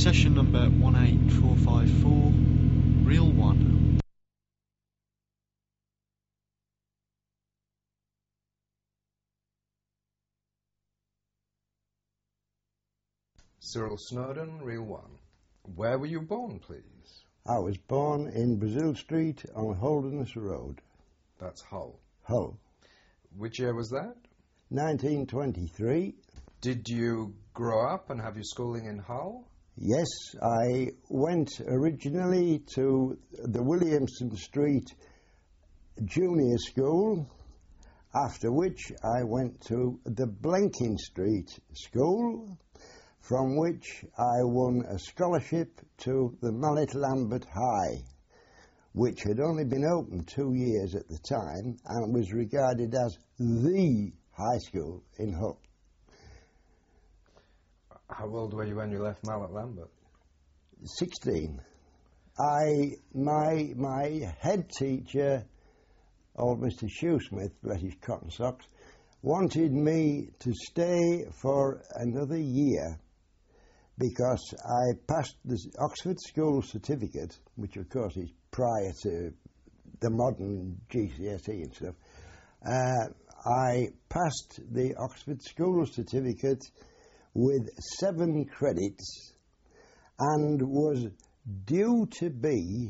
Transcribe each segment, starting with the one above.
Session number 18454, Reel 1. Cyril Snowden, Reel 1. Where were you born, please? I was born in Brazil Street on Holderness Road. That's Hull. Hull. Which year was that? 1923. Did you grow up and have your schooling in Hull? Yes, I went originally to the Williamson Street Junior School, after which I went to the Blenkin Street School, from which I won a scholarship to the Mallet Lambert High, which had only been open 2 years at the time and was regarded as the high school in Hull. How old were you when you left Mallet Lambert? 16. My head teacher, old Mr. Shoesmith, bless his cotton socks, wanted me to stay for another year because I passed the Oxford School Certificate, which of course is prior to the modern GCSE and stuff. I passed the Oxford School Certificate with 7 credits and was due to be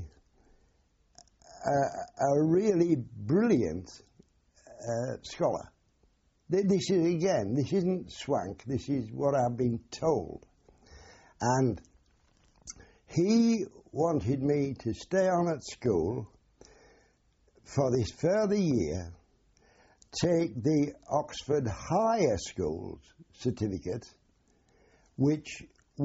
a really brilliant scholar. This isn't swank, this is what I've been told. And he wanted me to stay on at school for this further year, take the Oxford Higher Schools Certificate, which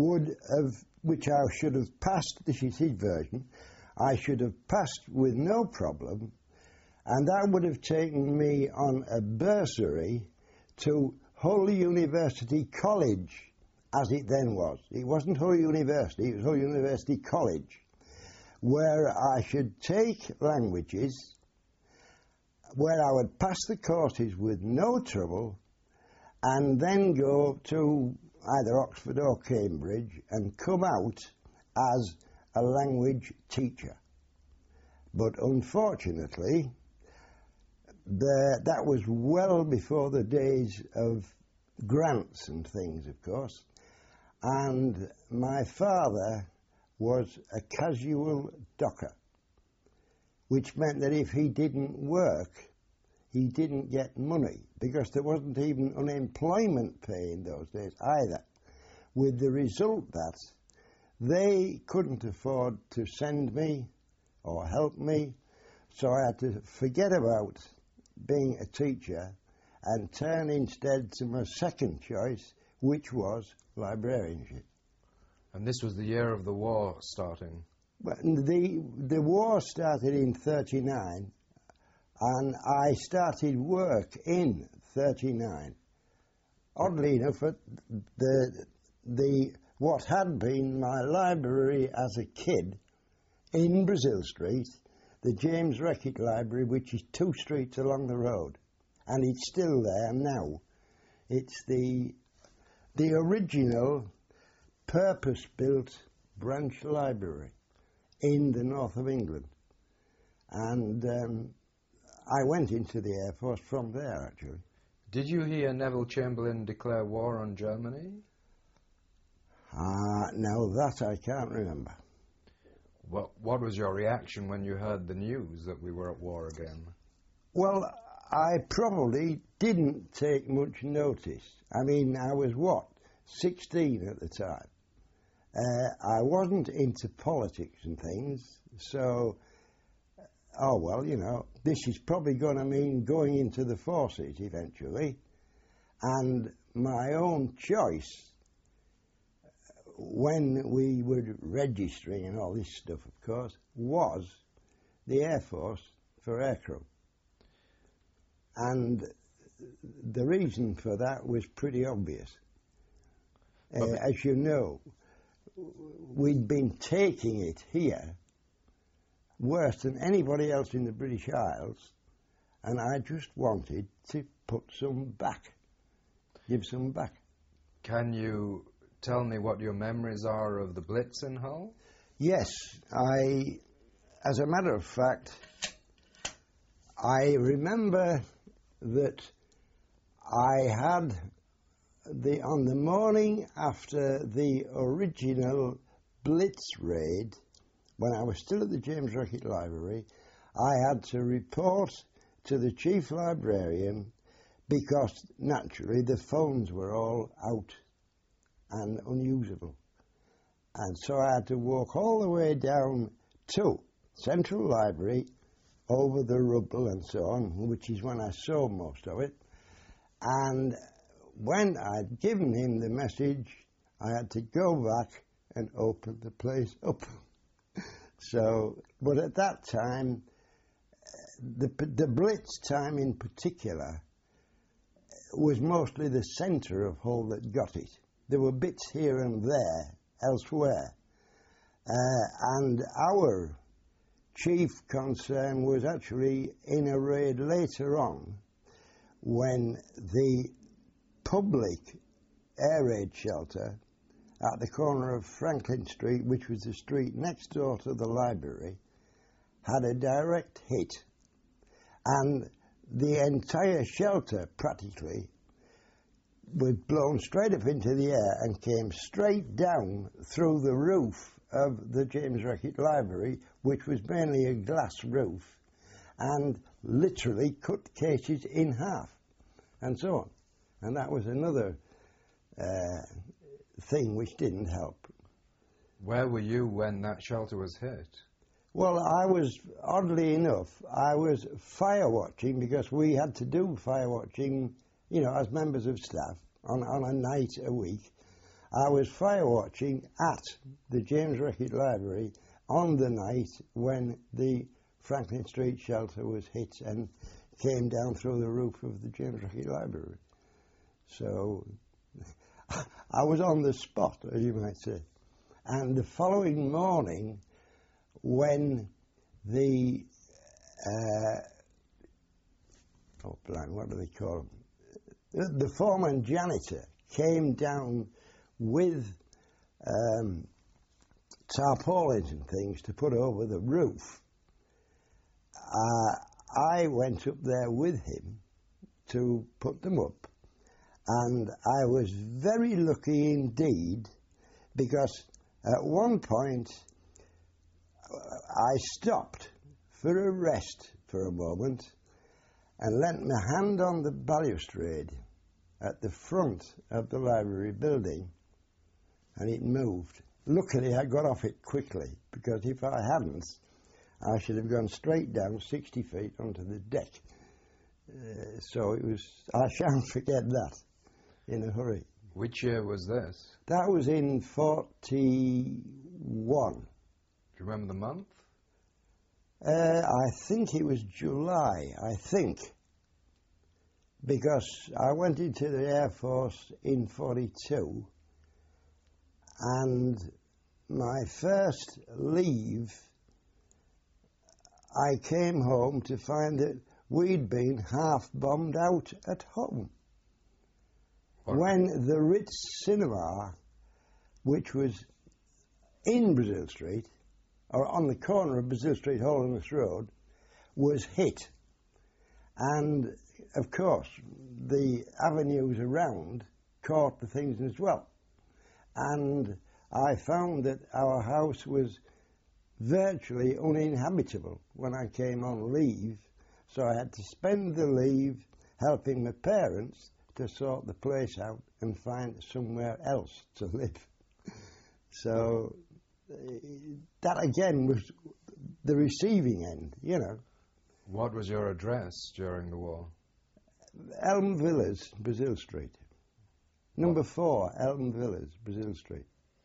I should have passed. This is his version. I should have passed with no problem, and that would have taken me on a bursary to Hull University College, as it then was. It wasn't Hull University, it was Hull University College, where I should take languages, where I would pass the courses with no trouble, and then go to either Oxford or Cambridge and come out as a language teacher. But unfortunately, that was well before the days of grants and things, of course, and my father was a casual docker, which meant that if he didn't work, he didn't get money, because there wasn't even unemployment pay in those days either, with the result that they couldn't afford to send me or help me, so I had to forget about being a teacher and turn instead to my second choice, which was librarianship. And this was the year of the war starting? Well, the war started in 1939, and I started work in 1939. Oddly enough, what had been my library as a kid in Brazil Street, the James Reckitt Library, which is 2 streets along the road, and it's still there now. It's the original purpose-built branch library in the north of England, and I went into the Air Force from there, actually. Did you hear Neville Chamberlain declare war on Germany? Now that I can't remember. What was your reaction when you heard the news that we were at war again? Well, I probably didn't take much notice. I mean, I was, 16 at the time. I wasn't into politics and things, so, this is probably going to mean going into the forces eventually. And my own choice, when we were registering and all this stuff, of course, was the Air Force for aircrew. And the reason for that was pretty obvious. As you know, we'd been taking it here worse than anybody else in the British Isles, and I just wanted to put some back, give some back. Can you tell me what your memories are of the Blitz in Hull? Yes, as a matter of fact, I remember that I had on the morning after the original Blitz raid, when I was still at the James Rocket Library, I had to report to the chief librarian because, naturally, the phones were all out and unusable. And so I had to walk all the way down to Central Library, over the rubble and so on, which is when I saw most of it. And when I'd given him the message, I had to go back and open the place up. So, but at that time, the Blitz time in particular was mostly the centre of Hull that got it. There were bits here and there elsewhere. And our chief concern was actually in a raid later on when the public air raid shelter at the corner of Franklin Street, which was the street next door to the library, had a direct hit. And the entire shelter, practically, was blown straight up into the air and came straight down through the roof of the James Rocket Library, which was mainly a glass roof, and literally cut cases in half, and so on. And that was another thing which didn't help. Where were you when that shelter was hit? Well, I was, oddly enough, I was fire watching, because we had to do fire watching, you know, as members of staff on a night a week. I was fire watching at the James Rocket Library on the night when the Franklin Street shelter was hit and came down through the roof of the James Rocket Library. So I was on the spot, as you might say. And the following morning, when the what do they call them? The foreman janitor came down with tarpaulins and things to put over the roof. I went up there with him to put them up, and I was very lucky indeed, because at one point I stopped for a rest for a moment and leant my hand on the balustrade at the front of the library building, and it moved. Luckily I got off it quickly, because if I hadn't, I should have gone straight down 60 feet onto the deck. So it was, I shan't forget that in a hurry. Which year was this? That was in 41. Do you remember the month? I think it was July, because I went into the Air Force in 42, and my first leave, I came home to find that we'd been half-bombed out at home. When the Ritz Cinema, which was in Brazil Street, or on the corner of Brazil Street, Holderness Road, was hit. And, of course, the avenues around caught the things as well. And I found that our house was virtually uninhabitable when I came on leave, so I had to spend the leave helping my parents to sort the place out and find somewhere else to live. So that again was the receiving end, you know. What was your address during the war? Elm Villas, Brazil Street. Number 4, Elm Villas, Brazil Street.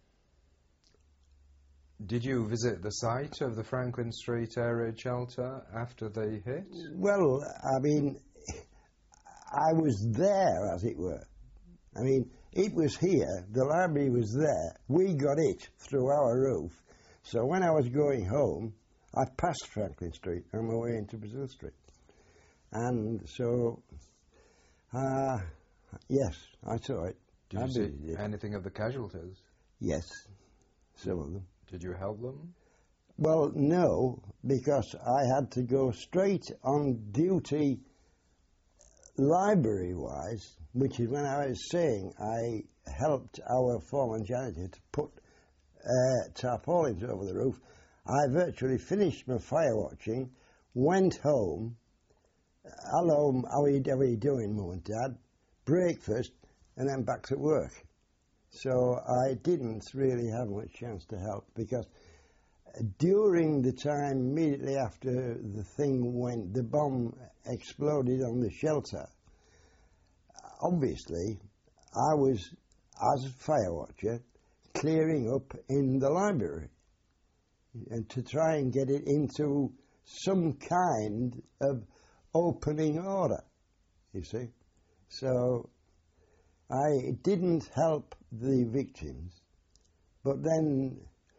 Did you visit the site of the Franklin Street air raid shelter after they hit? Well, I mean, I was there, as it were. I mean, it was here, the library was there, we got it through our roof. So when I was going home, I passed Franklin Street on my way into Brazil Street. And so, yes, I saw it. Did you see anything of the casualties? Yes, some of them. Did you help them? Well, no, because I had to go straight on duty library-wise, which is when I was saying I helped our foreman janitor to put tarpaulins over the roof. I virtually finished my fire watching, went home, hello, how are you doing, Mum and Dad? Breakfast, and then back to work. So I didn't really have much chance to help, because during the time immediately after the bomb exploded on the shelter, obviously I was, as a fire watcher, clearing up in the library and to try and get it into some kind of opening order, you see. So I didn't help the victims, but then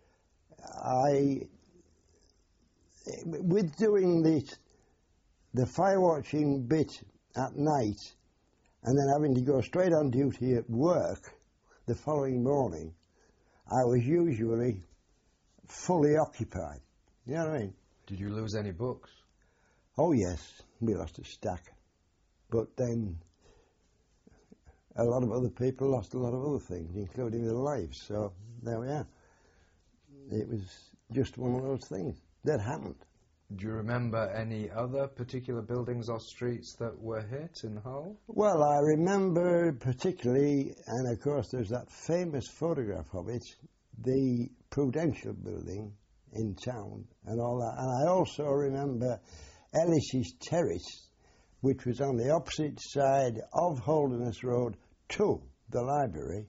with doing the fire watching bit at night and then having to go straight on duty at work the following morning, I was usually fully occupied. You know what I mean? Did you lose any books? Oh yes, we lost a stack. But then a lot of other people lost a lot of other things, including their lives. So there we are. It was just one of those things that happened. Do you remember any other particular buildings or streets that were hit in Hull? Well, I remember particularly, and of course there's that famous photograph of it, the Prudential building in town and all that. And I also remember Ellis's Terrace, which was on the opposite side of Holderness Road to the library,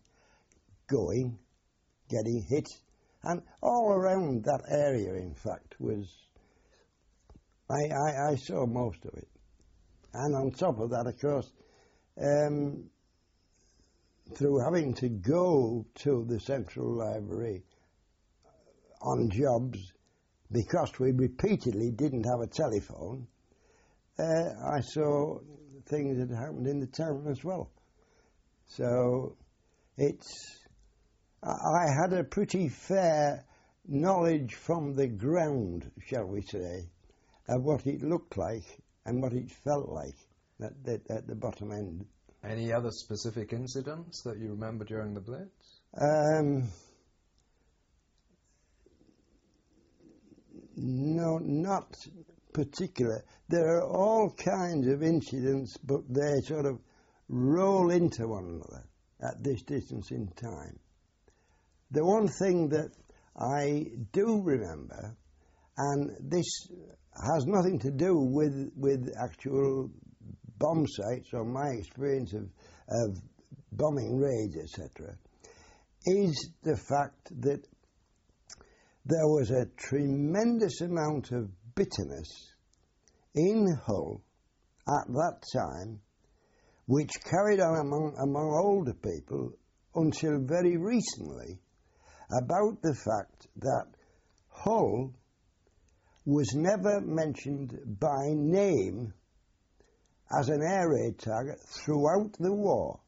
getting hit. And all around that area, in fact, was... I saw most of it. And on top of that, of course, through having to go to the Central Library on jobs, because we repeatedly didn't have a telephone, I saw things that happened in the town as well. So I had a pretty fair knowledge from the ground, shall we say, of what it looked like and what it felt like at the bottom end. Any other specific incidents that you remember during the Blitz? No, not particular. There are all kinds of incidents, but they sort of roll into one another at this distance in time. The one thing that I do remember, and this has nothing to do with actual bomb sites or my experience of bombing raids, etc., is the fact that there was a tremendous amount of bitterness in Hull at that time, which carried on among older people until very recently, about the fact that Hull was never mentioned by name as an air raid target throughout the war.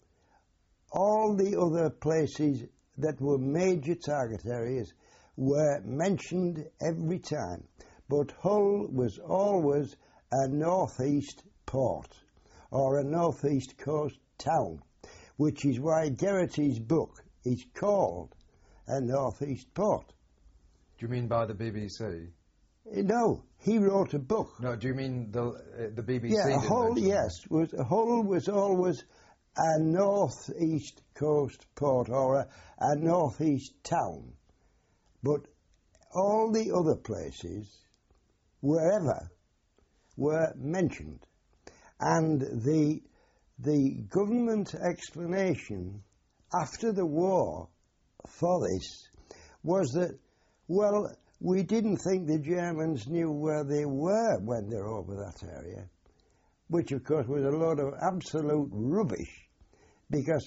All the other places that were major target areas were mentioned every time, but Hull was always a northeast port or a northeast coast town, which is why Geraghty's book is called A Northeast Port. Do you mean by the BBC? No, he wrote a book. No, do you mean the BBC? Yeah, Hull, yes. Hull was always a northeast coast port or a northeast town. But all the other places, wherever, were mentioned. And the government explanation after the war for this was that, well, we didn't think the Germans knew where they were when they were over that area, which of course was a load of absolute rubbish, because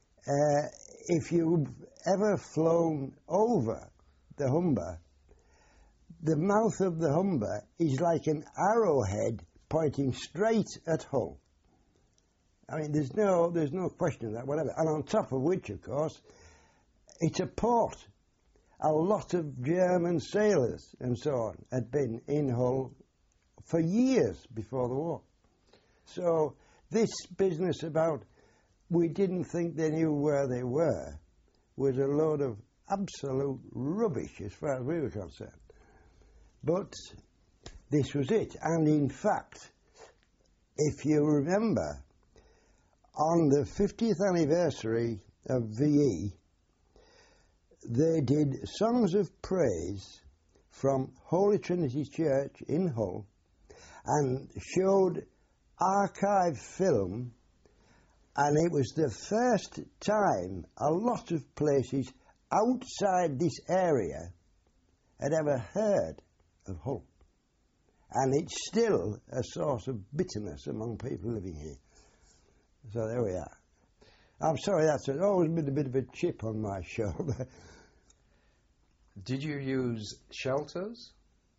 if you've ever flown over the Humber, the mouth of the Humber is like an arrowhead pointing straight at Hull. I mean, there's no question of that, whatever. And on top of which, of course, it's a port. A lot of German sailors and so on had been in Hull for years before the war. So this business about we didn't think they knew where they were was a load of absolute rubbish as far as we were concerned. But this was it. And in fact, if you remember, on the 50th anniversary of VE, they did songs of praise from Holy Trinity Church in Hull and showed archive film, and it was the first time a lot of places outside this area had ever heard of Hull. And it's still a source of bitterness among people living here. So there we are. I'm sorry, that's always been a bit of a chip on my shoulder. Did you use shelters?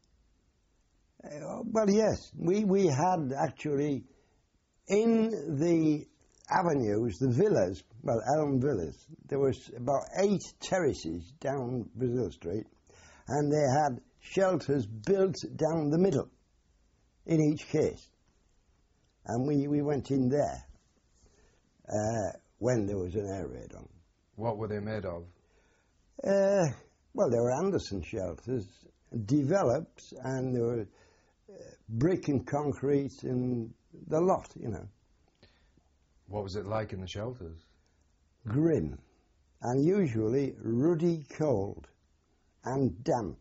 Well, yes. We had actually, in the avenues, the villas, well, Elm Villas, there was about 8 terraces down Brazil Street, and they had shelters built down the middle in each case. And we went in there when there was an air raid on. What were they made of? Well, they were Anderson shelters, developed, and they were brick and concrete and the lot, you know. What was it like in the shelters? Grim, and usually ruddy cold and damp.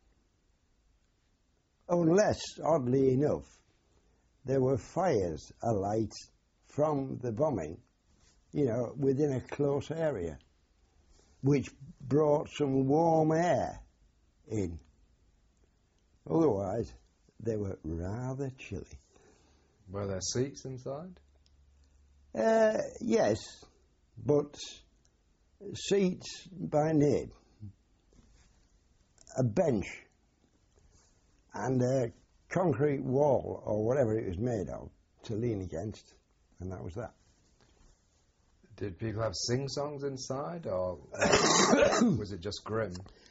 Unless, oddly enough, there were fires alight from the bombing, you know, within a close area, which brought some warm air in. Otherwise, they were rather chilly. Were there seats inside? Yes, but seats by name. A bench and a concrete wall or whatever it was made of to lean against, and that was that. Did people have sing-songs inside, or was it just grim?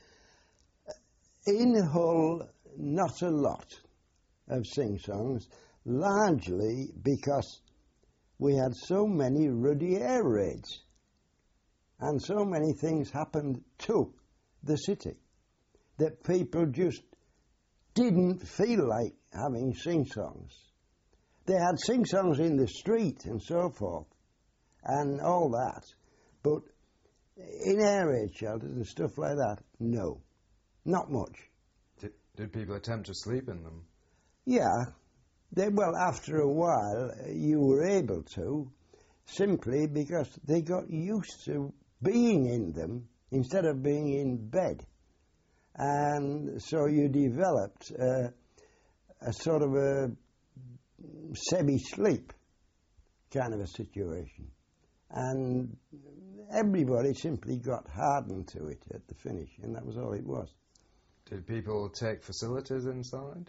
In Hull, not a lot of sing-songs, largely because we had so many ruddy air raids and so many things happened to the city that people just didn't feel like having sing-songs. They had sing-songs in the street and so forth and all that, but in air raid shelters and stuff like that, no, not much. Did people attempt to sleep in them? Yeah. Well, after a while, you were able to, simply because they got used to being in them instead of being in bed. And so you developed a sort of a semi-sleep kind of a situation. And everybody simply got hardened to it at the finish, and that was all it was. Did people take facilities inside?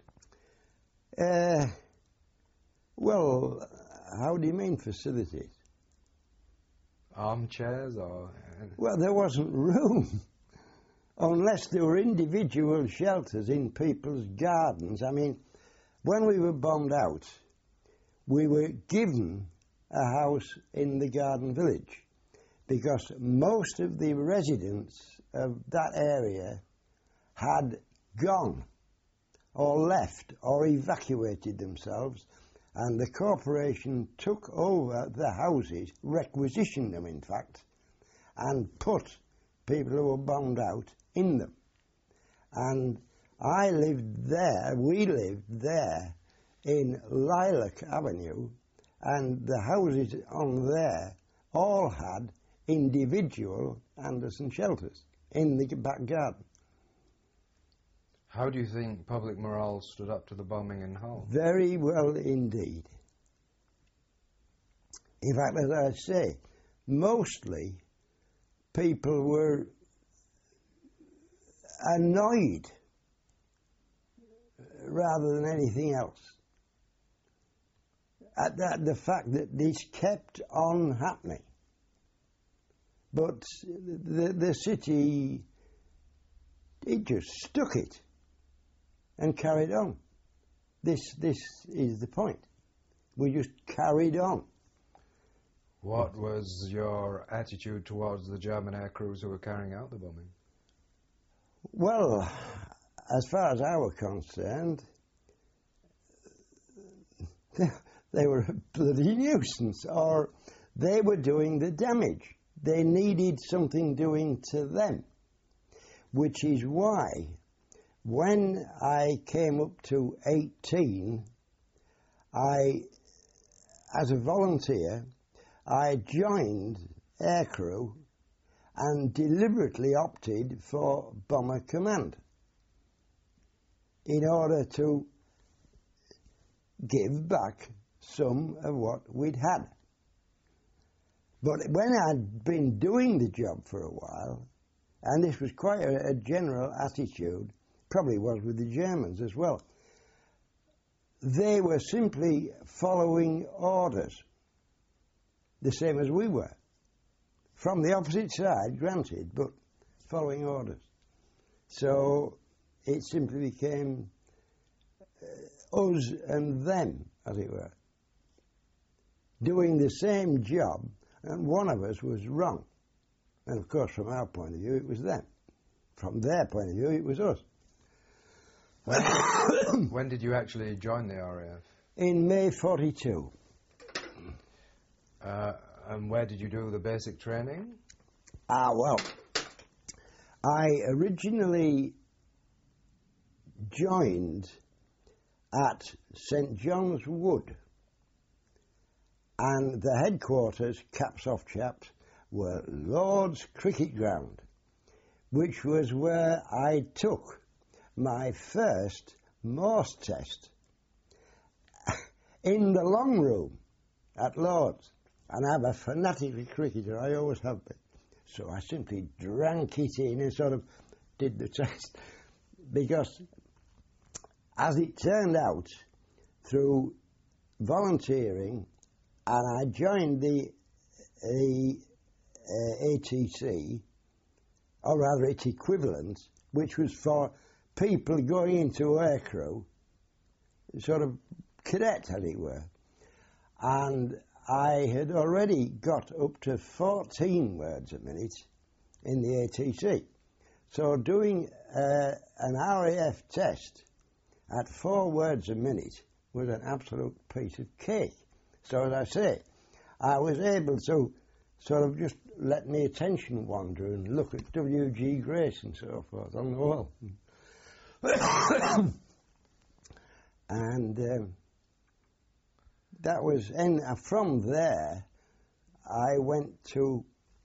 Well, how do you mean facilities? Armchairs or... Well, there wasn't room. Unless there were individual shelters in people's gardens. I mean, when we were bombed out, we were given a house in the garden village because most of the residents of that area had gone or left or evacuated themselves, and the corporation took over the houses, requisitioned them in fact, and put people who were bombed out in them. And I lived there, we lived there in Lilac Avenue, and the houses on there all had individual Anderson shelters in the back garden. How do you think public morale stood up to the bombing in Hull? Very well indeed. In fact, as I say, mostly people were annoyed rather than anything else. at the fact that this kept on happening. But the city, it just stuck it and carried on. This is the point. We just carried on. What was your attitude towards the German air crews who were carrying out the bombing? Well, as far as I were concerned, they were a bloody nuisance, or they were doing the damage. They needed something doing to them, which is why when I came up to 18, as a volunteer, I joined aircrew and deliberately opted for Bomber Command in order to give back some of what we'd had. But when I'd been doing the job for a while, and this was quite a general attitude, probably was with the Germans as well, they were simply following orders, the same as we were. From the opposite side, granted, but following orders. So it simply became us and them, as it were, doing the same job, and one of us was wrong. And of course, from our point of view, it was them. From their point of view, it was us. When did you actually join the RAF? In May 42. And where did you do the basic training? Well, I originally joined at St John's Wood, and the headquarters, caps off chaps, were Lord's Cricket Ground, which was where I took my first Morse test in the long room at Lord's. And I'm a fanatic cricketer, I always have been. So I simply drank it in and sort of did the test. Because, as it turned out, through volunteering, and I joined the ATC, or rather its equivalent, which was for people going into aircrew, sort of cadet, as it were. And I had already got up to 14 words a minute in the ATC. So doing an RAF test at 4 words a minute was an absolute piece of cake. So as I say, I was able to sort of just let my attention wander and look at W.G. Grace and so forth on the wall. And that was, and from there I went to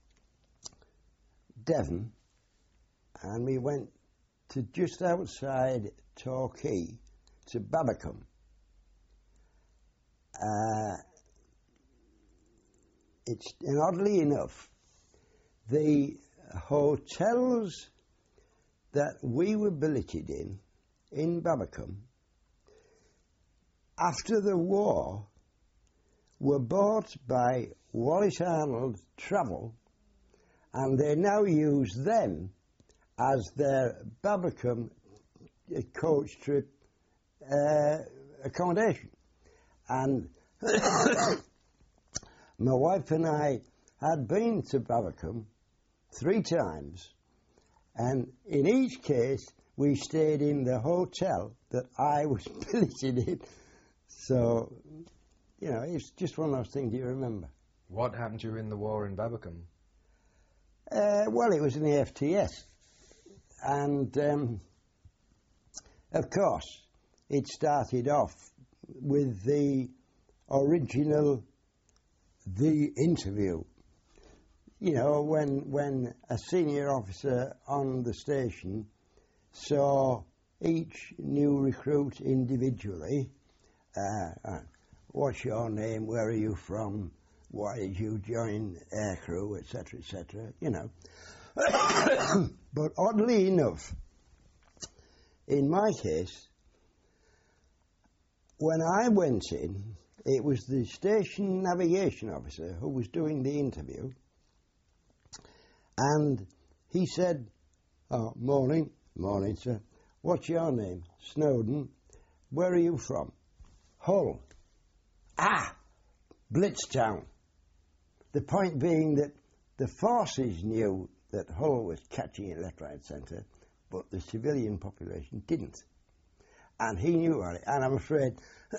Devon, and we went to just outside Torquay to Babbacombe. And oddly enough, the hotels that we were billeted in Babbacombe, after the war, were bought by Wallace Arnold Travel, and they now use them as their Babbacombe coach trip accommodation. And my wife and I had been to Babbacombe 3 times, and in each case we stayed in the hotel that I was billeted in. So, you know, it's just one of those things you remember. What happened to you in the war in Babbacombe? Well, it was in the FTS. And, of course, it started off with the original, the interview. You know, when a senior officer on the station saw each new recruit individually, what's your name, where are you from, why did you join aircrew, etc., you know. But oddly enough, in my case, when I went in, it was the station navigation officer who was doing the interview, and he said, "Oh, morning, sir. What's your name?" "Snowden." "Where are you from?" "Hull." "Ah, Blitztown." The point being that the forces knew that Hull was catching it left, right, centre, but the civilian population didn't. And he knew about it. And I'm afraid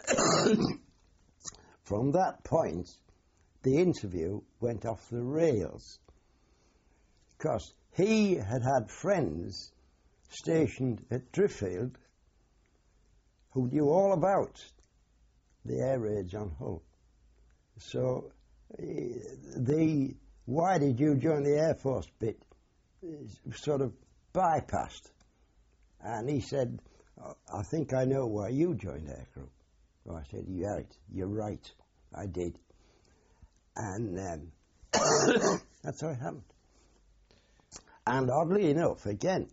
from that point, the interview went off the rails. Because he had had friends stationed at Driffield who knew all about the air raids on Hull. So the "why did you join the Air Force" bit sort of bypassed. And he said, "I think I know why you joined aircrew." So I said, you're right, I did. And that's how it happened. And oddly enough, again,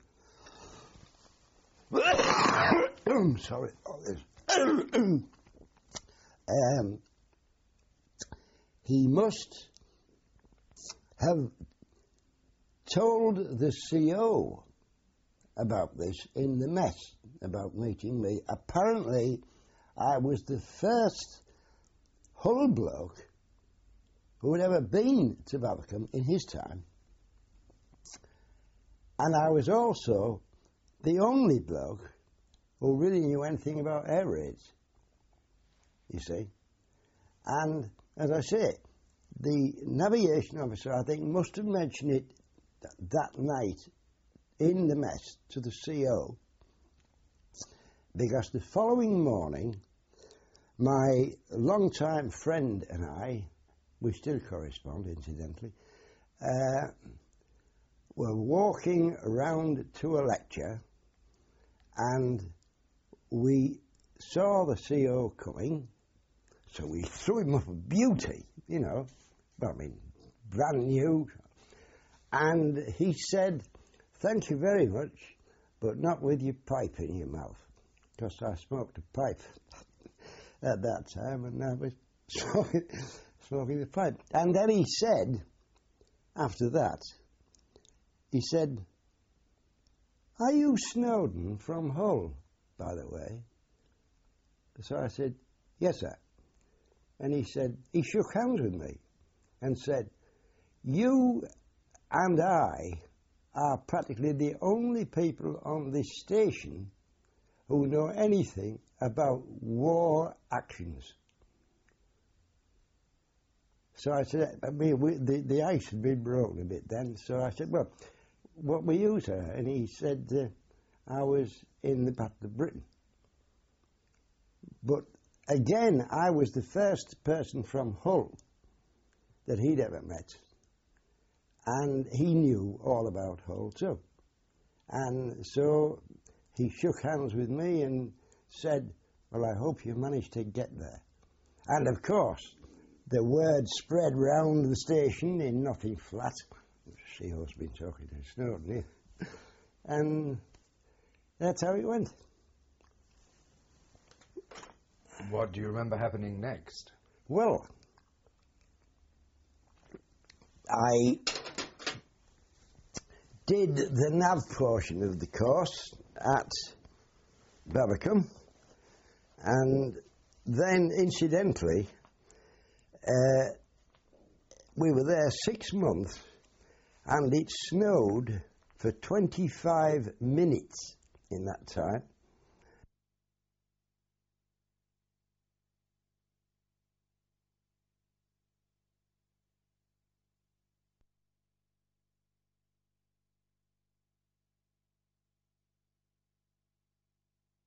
sorry about this, he must have told the CO about this in the mess, about meeting me. Apparently, I was the first Hull bloke who had ever been to Babbacombe in his time, and I was also the only bloke who really knew anything about air raids, you see. And, as I say, the navigation officer, I think, must have mentioned it that night in the mess to the CO, because the following morning, my long-time friend and I, we still correspond, incidentally, were walking around to a lecture, and we saw the CO coming, so we threw him off of beauty, you know, I mean, brand new. And he said, "Thank you very much, but not with your pipe in your mouth," because I smoked a pipe at that time, and I was smoking the pipe. And then he said, after that, he said, "Are you Snowden from Hull, by the way?" So I said, "Yes, sir." And he said, he shook hands with me and said, "You and I are practically the only people on this station who know anything about war actions." So I said, I mean, the ice had been broken a bit then, so I said, "Well, what were you, sir?" And he said, "I was in the Battle of Britain." But again, I was the first person from Hull that he'd ever met. And he knew all about Hull too. And so he shook hands with me and said, "Well, I hope you managed to get there." And of course, the word spread round the station in Notting Flat. CO's been talking to Snowden here. And that's how it went. What do you remember happening next? Well, I did the nav portion of the course at Babbacombe, and then, incidentally, we were there 6 months, and it snowed for 25 minutes in that time.